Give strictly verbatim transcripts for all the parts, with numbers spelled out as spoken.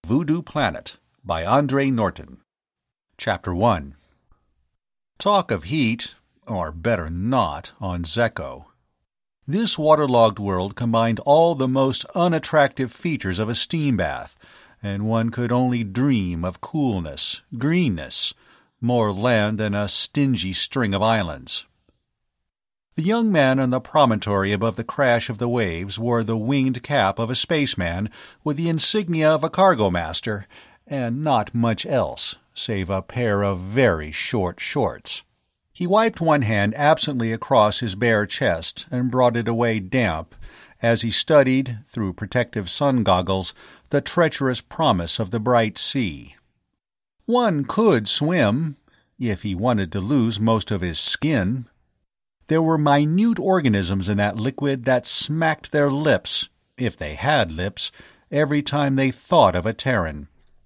Voodoo Planet by Andre Norton. Chapter one. Talk of heat, or better not, on Zekko. This waterlogged world combined all the most unattractive features of a steam bath, and one could only dream of coolness, greenness, more land than a stingy string of islands. The young man on the promontory above the crash of the waves wore the winged cap of a spaceman with the insignia of a cargo master, and not much else, save a pair of very short shorts. He wiped one hand absently across his bare chest and brought it away damp as he studied, through protective sun goggles, the treacherous promise of the bright sea. One could swim, if he wanted to lose most of his skin. There were minute organisms in that liquid that smacked their lips, if they had lips, every time they thought of a Terran.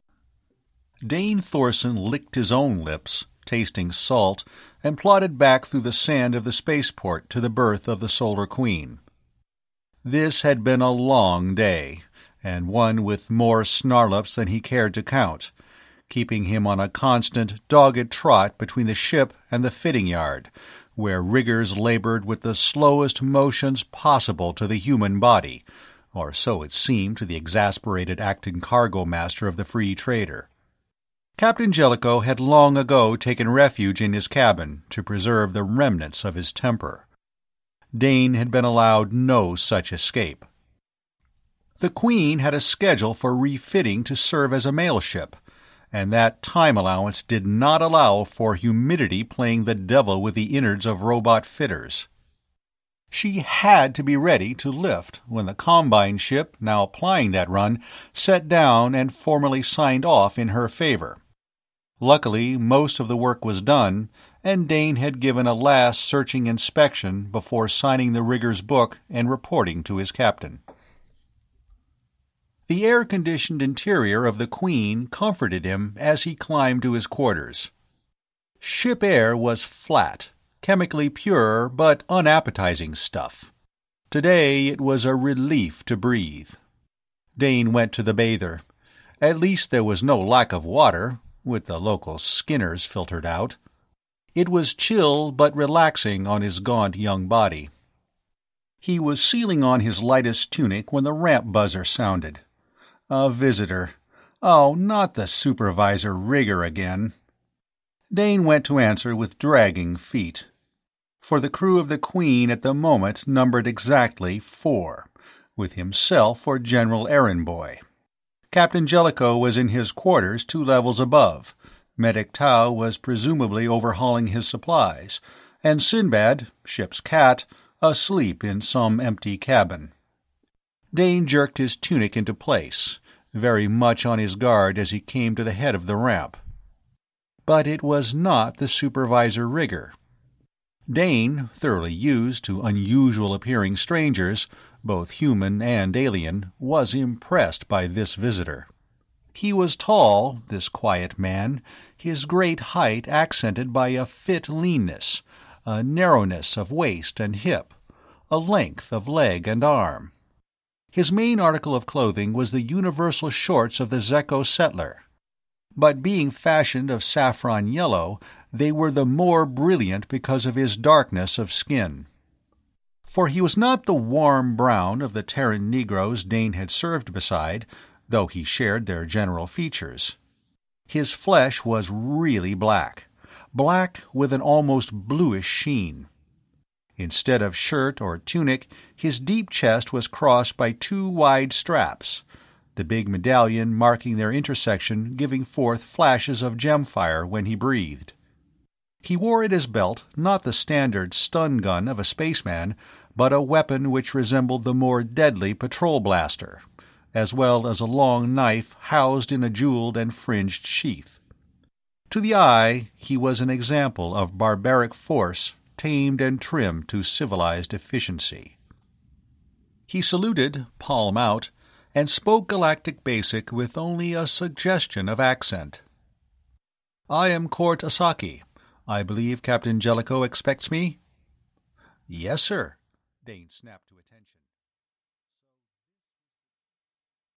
Dane Thorson licked his own lips, tasting salt, and plodded back through the sand of the spaceport to the berth of the Solar Queen. This had been a long day, and one with more snarl-ups than he cared to count, keeping him on a constant, dogged trot between the ship and the fitting yard, where riggers labored with the slowest motions possible to the human body, or so it seemed to the exasperated acting cargo master of the Free Trader. Captain Jellicoe had long ago taken refuge in his cabin to preserve the remnants of his temper. Dane had been allowed no such escape. The Queen had a schedule for refitting to serve as a mail ship, and that time allowance did not allow for humidity playing the devil with the innards of robot fitters. She had to be ready to lift when the Combine ship, now plying that run, set down and formally signed off in her favor. Luckily, most of the work was done, and Dane had given a last searching inspection before signing the rigger's book and reporting to his captain. The air-conditioned interior of the Queen comforted him as he climbed to his quarters. Ship air was flat, chemically pure but unappetizing stuff. Today it was a relief to breathe. Dane went to the bather. At least there was no lack of water, with the local skinners filtered out. It was chill but relaxing on his gaunt young body. He was sealing on his lightest tunic when the ramp buzzer sounded. A visitor. Oh, not the supervisor rigger again. Dane went to answer with dragging feet. For the crew of the Queen at the moment numbered exactly four, with himself for general errand boy. Captain Jellicoe was in his quarters two levels above. Medic Tau was presumably overhauling his supplies, and Sinbad, ship's cat, asleep in some empty cabin. Dane jerked his tunic into place, very much on his guard as he came to the head of the ramp. But it was not the supervisor rigger. Dane, thoroughly used to unusual-appearing strangers, both human and alien, was impressed by this visitor. He was tall, this quiet man, his great height accented by a fit leanness, a narrowness of waist and hip, a length of leg and arm. His main article of clothing was the universal shorts of the Zekko settler, but being fashioned of saffron yellow, they were the more brilliant because of his darkness of skin. For he was not the warm brown of the Terran Negroes Dane had served beside, though he shared their general features. His flesh was really black, black with an almost bluish sheen. Instead of shirt or tunic, his deep chest was crossed by two wide straps, the big medallion marking their intersection giving forth flashes of gemfire when he breathed. He wore at his belt not the standard stun gun of a spaceman, but a weapon which resembled the more deadly patrol blaster, as well as a long knife housed in a jeweled and fringed sheath. To the eye, he was an example of barbaric force tamed and trimmed to civilized efficiency. He saluted, palm out, and spoke Galactic Basic with only a suggestion of accent. "I am Court Asaki. I believe Captain Jellicoe expects me?" "Yes, sir." Dane snapped to attention.